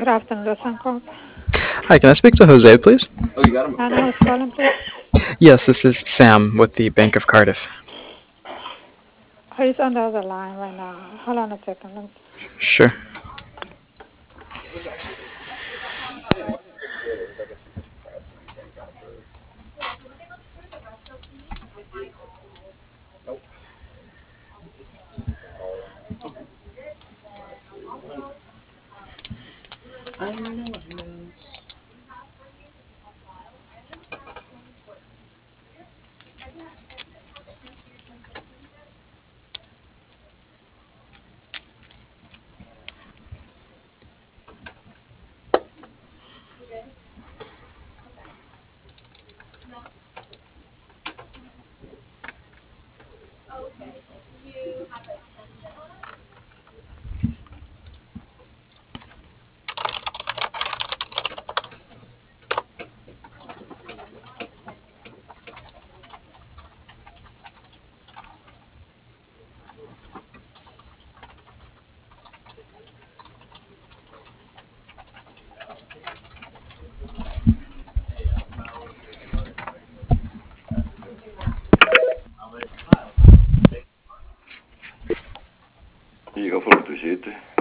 Good afternoon, the Suncorp. Hi, can I speak to Jose, please? And who's calling, please? Yes, this is Sam with the Bank of Cardiff. He's on the other line right now. Hold on a second. Sure. Llegó por tu 7.